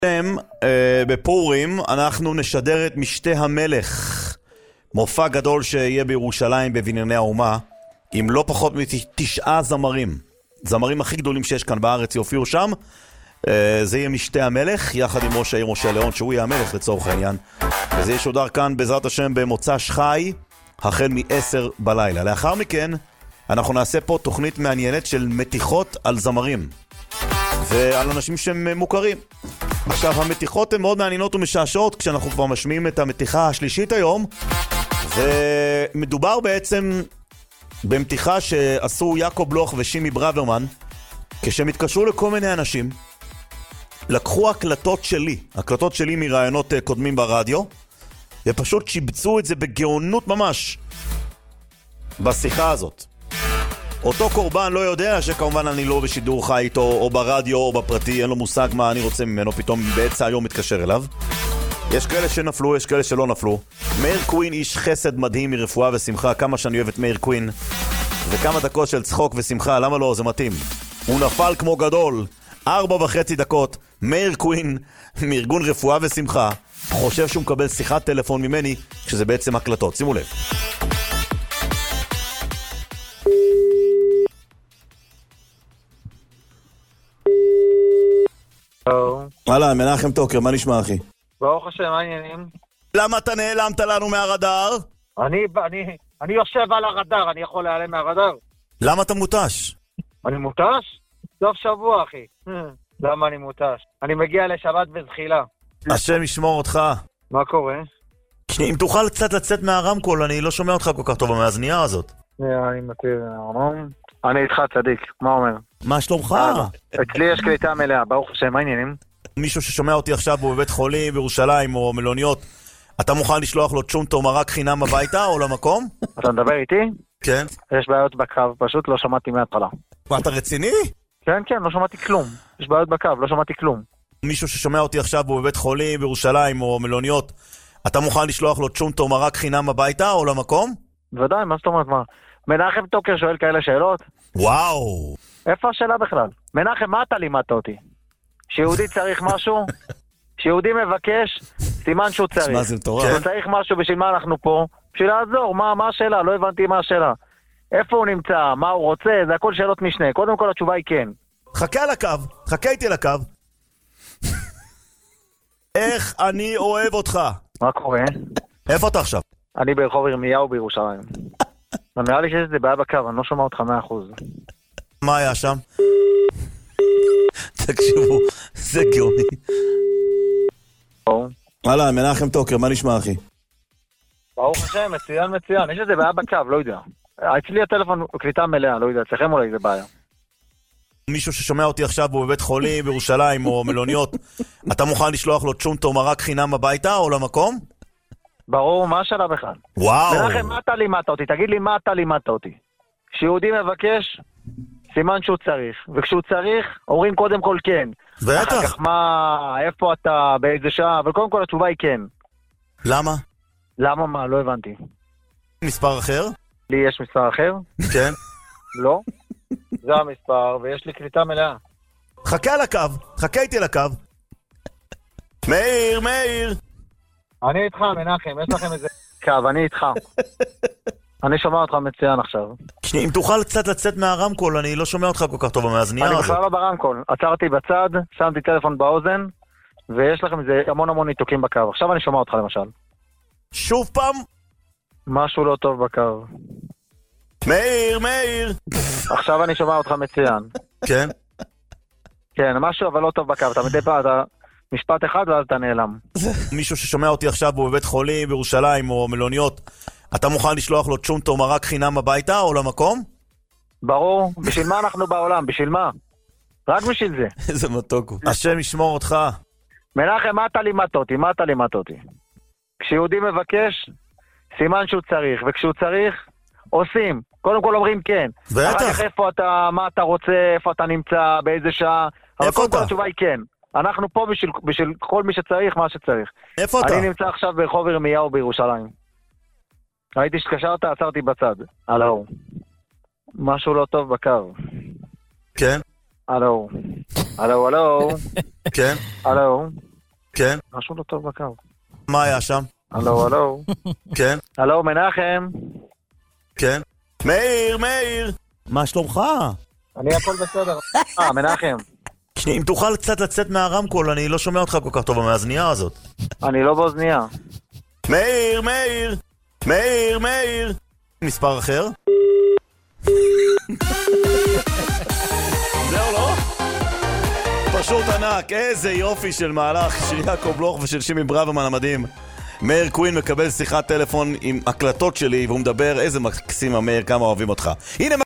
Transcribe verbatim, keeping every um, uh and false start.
בפורים אנחנו נשדר את משתה המלך, מופע גדול שיהיה בירושלים בבנייני האומה, עם לא פחות מתשעה זמרים. זמרים הכי גדולים שיש כאן בארץ יופיעו שם. זה יהיה משתה המלך יחד עם ראש העיר משה ליאון, שהוא יהיה המלך לצורך העניין, וזה ישודר כאן בעזרת השם במוצ"ש חי החל מ-עשר בלילה. לאחר מכן אנחנו נעשה פה תוכנית מעניינת של מתיחות על זמרים ועל אנשים שהם מוכרים. עכשיו, המתיחות הן מאוד מעניינות ומשעשעות כשאנחנו כבר משמיעים את המתיחה השלישית היום, ומדובר בעצם במתיחה שעשו יעקב בלוך ושימי ברוורמן כשהם התקשרו לכל מיני אנשים, לקחו הקלטות שלי, הקלטות שלי מרעיונות קודמים ברדיו, ופשוט שיבצו את זה בגאונות ממש בשיחה הזאת. אותו קורבן לא יודע שכמובן אני לא בשידור חי איתו או ברדיו או בפרטי, אין לו מושג מה אני רוצה ממנו, פתאום בעצה היום מתקשר אליו. יש כאלה שנפלו, יש כאלה שלא נפלו. מאיר קווין איש חסד מדהים מרפואה ושמחה, כמה שאני אוהב את מאיר קווין, וכמה דקות של צחוק ושמחה, למה לא? זה מתאים. הוא נפל כמו גדול, ארבע וחצי דקות. מאיר קווין מארגון רפואה ושמחה חושב שהוא מקבל שיחת טלפון ממני כשזה בעצם הקלטות, שימו לב. וואלה, מנחם טוקר, מה נשמע אחי? ברוך השם, מה העניינים? למה אתה נעלמת לנו מהרדאר? אני, אני, אני יושב על הרדאר, אני יכול להיעלם מהרדאר. למה אתה מוטש? אני מוטש? סוף שבוע, אחי. למה אני מוטש? אני מגיע לשבת וזחילה. השם ישמור אותך. מה קורה? אם תוכל קצת לצאת מהרמקול, אני לא שומע אותך כל כך טוב מהזנייה הזאת. אני מכיר, אני איתך צדיק, מה אומר? מה שלומך? אצלי יש קליטה מלאה, ברוך השם, מה העניינים? מישהו ששומע אותי עכשיו הוא בבית חולים בירושלים או מלוניות, אתה מוכן לשלוח לו צ'ונטו מרק חינם הביתה או למקום? אתה מדבר איתי? כן. יש בעיות בקו, פשוט לא שמעתי מההתחלה. מה, אתה רציני? כן, כן, לא שמעתי כלום. יש בעיות בקו, לא שמעתי כלום. מישהו ששומע אותי עכשיו הוא בבית חולים בירושלים או מלוניות, אתה מוכן לשלוח לו צ'ונטו מרק חינם הביתה או למקום? ודאי, מה זאת אומרת, מה? מנחם טוקר שואל כאלה שאלות? וואו. איפה השאלה בכלל? מנחם, מה אתה לימדת אותי? שיהודי צריך משהו? שיהודי מבקש, סימן שהוא צריך. מה זה מטורף? שהוא צריך משהו, בשביל מה אנחנו פה? בשביל לעזור, מה, מה השאלה? לא הבנתי מה השאלה. איפה הוא נמצא? מה הוא רוצה? זה הכל שאלות משנה. קודם כל התשובה היא כן. חכה על הקו, חכה איתי על הקו. איך אני אוהב אותך. מה קורה? איפה אתה עכשיו? אני ברחוב ירמיהו בירושלים. נראה לי שיש את זה בעיה בקו, אני לא שומע אותך מאה אחוז. מה היה שם? תקשיבו, זה גאוני. וואלה, מנחם טוקר, מה נשמע אחי? ברוך השם, מצוין מצוין, יש את זה בעיה בקו, לא יודע. אצלי הטלפון קליטה מלאה, לא יודע, אצלכם אולי זה בעיה. מישהו ששומע אותי עכשיו הוא בבית חולים בירושלים או מלוניות, אתה מוכן לשלוח לו צ'ונטו מרק חינם הביתה או למקום? ברור, מה השאלה בכלל? וואו. מנחם, מה אתה לימדת אותי? תגיד לי מה אתה לימדת אותי. כשיהודי מבקש, סימן שהוא צריך. וכשהוא צריך, אומרים קודם כל כן. בטח. אחר כך מה, איפה אתה, באיזה שעה, אבל קודם כל התשובה היא כן. למה? למה מה? לא הבנתי. מספר אחר? לי יש מספר אחר? כן. לא. זה המספר, ויש לי קליטה מלאה. חכה על הקו, חכה איתי על הקו. מאיר, מאיר. אני איתך, מנחם, יש לכם איזה קו, אני איתך. אני שומע אותך מצוין עכשיו. אם תוכל קצת לצאת מהרמקול, אני לא שומע אותך כל כך טוב מהזנייה הזאת. אני בכלל לא ברמקול. עצרתי בצד, שמתי טלפון באוזן, ויש לכם איזה המון המון ניתוקים בקו. עכשיו אני שומע אותך למשל. שוב פעם? משהו לא טוב בקו. מאיר, מאיר. עכשיו אני שומע אותך מצוין. כן? כן, משהו אבל לא טוב בקו. אתה מדי פעם, אתה משפט אחד ואז אתה נעלם. מישהו ששומע אותי עכשיו הוא בבית חולים בירושלים או מלוניות, אתה מוכן לשלוח לו צ'ונטו מרק חינם הביתה או למקום? ברור. בשביל מה אנחנו בעולם? בשביל מה? רק בשביל זה. איזה מתוק. השם ישמור אותך. מנחם, מה אתה לימדת אותי? מה אתה לימדת אותי? כשיהודי מבקש, סימן שהוא צריך. וכשהוא צריך, עושים. קודם כל אומרים כן. בטח. אחר כך איפה אתה, מה אתה רוצה, איפה אתה נמצא, באיזה שעה. אבל קודם כל התשובה היא כן. אנחנו פה בשביל, בשביל כל מי שצריך, מה שצריך. איפה אתה? אני נמצא עכשיו ברחוב ירמיהו בירושלים. ראיתי שתקשרת, עצרתי בצד. הלו. משהו לא טוב בקו. כן? הלו. הלו, הלו. כן? הלו. כן? משהו לא טוב בקו. מה היה שם? הלו, הלו. כן? הלו, מנחם. כן? מאיר, מאיר! מה שלומך? אני הכל בסדר. אה, מנחם. שני, אם תוכל קצת לצאת מהרמקול, אני לא שומע אותך כל כך טוב מהאזנייה הזאת. אני לא באוזנייה. מאיר, מאיר! מאיר, מאיר! מספר אחר? זהו, לא? פשוט ענק, איזה יופי של מהלך של יעקב בלוך ושל שימי ברוורמן המדהים. מאיר קווין מקבל שיחת טלפון עם הקלטות שלי והוא מדבר, איזה מקסים המאיר, כמה אוהבים אותך. הנה